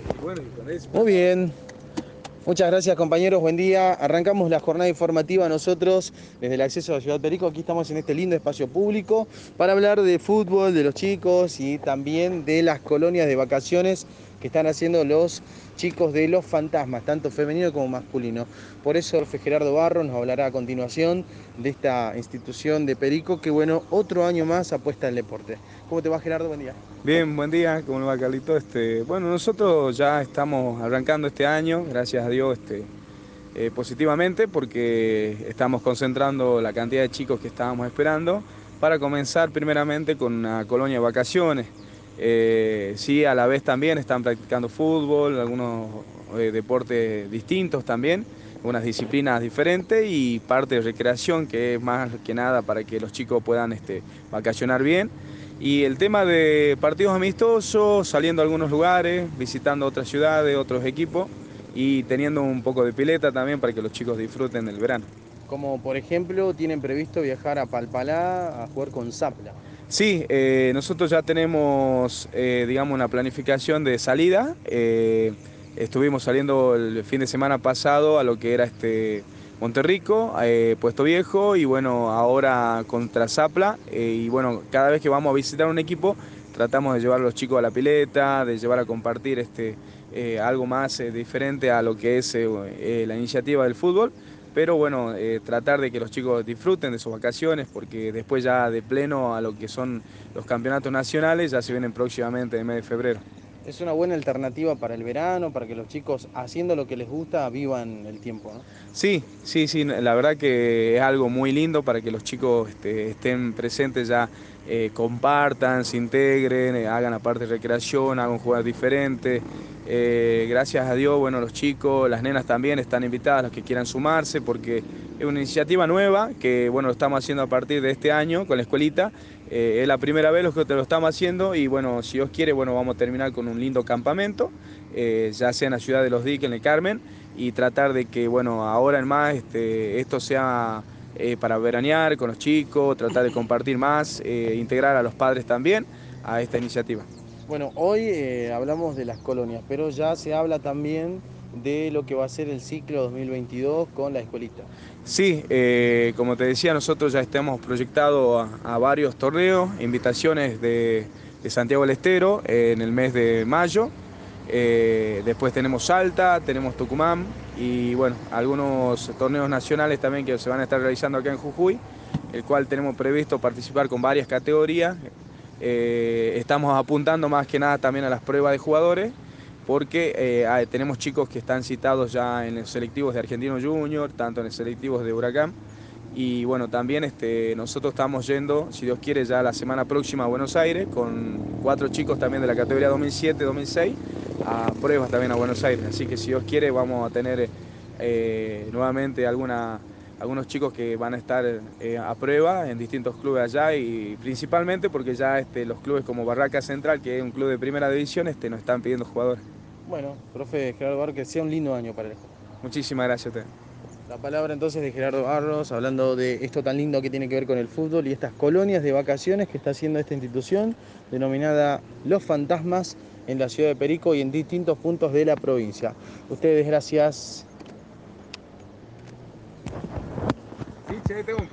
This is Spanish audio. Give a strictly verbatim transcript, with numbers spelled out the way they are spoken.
Bueno, y con eso. Muy bien. Muchas gracias, compañeros. Buen día. Arrancamos la jornada informativa nosotros desde el acceso a la Ciudad Perico. Aquí estamos en este lindo espacio público para hablar de fútbol, de los chicos y también de las colonias de vacaciones que están haciendo los chicos de los fantasmas, tanto femenino como masculino. Por eso el profe Gerardo Barro nos hablará a continuación de esta institución de Perico que, bueno, otro año más apuesta al deporte. ¿Cómo te va, Gerardo? Buen día. Bien, buen día, ¿cómo le va, Carlito? Este, bueno, nosotros ya estamos arrancando este año, gracias a Dios, este, eh, positivamente, porque estamos concentrando la cantidad de chicos que estábamos esperando para comenzar primeramente con una colonia de vacaciones. Eh, sí, a la vez también están practicando fútbol, algunos eh, deportes distintos también, unas disciplinas diferentes y parte de recreación que es más que nada para que los chicos puedan este, vacacionar bien. Y el tema de partidos amistosos, saliendo a algunos lugares, visitando otras ciudades, otros equipos y teniendo un poco de pileta también para que los chicos disfruten del verano. Como por ejemplo, tienen previsto viajar a Palpalá a jugar con Zapla. Sí, eh, nosotros ya tenemos, eh, digamos, una planificación de salida. Eh, estuvimos saliendo el fin de semana pasado a lo que era este Monterrico, eh, Puesto Viejo, y bueno, ahora contra Zapla. Eh, y bueno, cada vez que vamos a visitar un equipo, tratamos de llevar a los chicos a la pileta, de llevar a compartir este, eh, algo más eh, diferente a lo que es eh, eh, la iniciativa del fútbol. Pero bueno, eh, tratar de que los chicos disfruten de sus vacaciones, porque después ya de pleno a lo que son los campeonatos nacionales ya se vienen próximamente en el mes de febrero. Es una buena alternativa para el verano, para que los chicos, haciendo lo que les gusta, vivan el tiempo, ¿no? Sí, sí, sí, la verdad que es algo muy lindo para que los chicos este, estén presentes ya, eh, compartan, se integren, eh, hagan aparte recreación, hagan jugar diferente. Eh, gracias a Dios, bueno, los chicos, las nenas también están invitadas, los que quieran sumarse, porque es una iniciativa nueva que, bueno, lo estamos haciendo a partir de este año con la escuelita. Eh, es la primera vez que lo estamos haciendo y, bueno, si Dios quiere, bueno, vamos a terminar con un lindo campamento, eh, ya sea en la ciudad de Los Diques, en el Carmen, y tratar de que, bueno, ahora en más este, esto sea eh, para veranear con los chicos, tratar de compartir más, eh, integrar a los padres también a esta iniciativa. Bueno, hoy eh, hablamos de las colonias, pero ya se habla también de lo que va a ser el ciclo dos mil veintidós con la escuelita. Sí, eh, como te decía, nosotros ya estamos proyectados a, a varios torneos, invitaciones de, de Santiago del Estero eh, en el mes de mayo. Eh, después tenemos Salta, tenemos Tucumán y bueno, algunos torneos nacionales también que se van a estar realizando acá en Jujuy, el cual tenemos previsto participar con varias categorías. Eh, estamos apuntando más que nada también a las pruebas de jugadores, porque eh, hay- tenemos chicos que están citados ya en los selectivos de Argentino Junior, tanto en los selectivos de Huracán. Y bueno, también este, nosotros estamos yendo, si Dios quiere, ya la semana próxima a Buenos Aires, con cuatro chicos también de la categoría dos mil siete dos mil seis, a pruebas también a Buenos Aires. Así que si Dios quiere, vamos a tener eh, nuevamente alguna, algunos chicos que van a estar eh, a prueba en distintos clubes allá, y principalmente porque ya este, los clubes como Barraca Central, que es un club de primera división, este, nos están pidiendo jugadores. Bueno, profe Gerardo Barros, que sea un lindo año para la escuela. Muchísimas gracias a ustedes. La palabra entonces de Gerardo Barros, hablando de esto tan lindo que tiene que ver con el fútbol y estas colonias de vacaciones que está haciendo esta institución denominada Los Fantasmas en la ciudad de Perico y en distintos puntos de la provincia. Ustedes, gracias. Sí, che, tengo un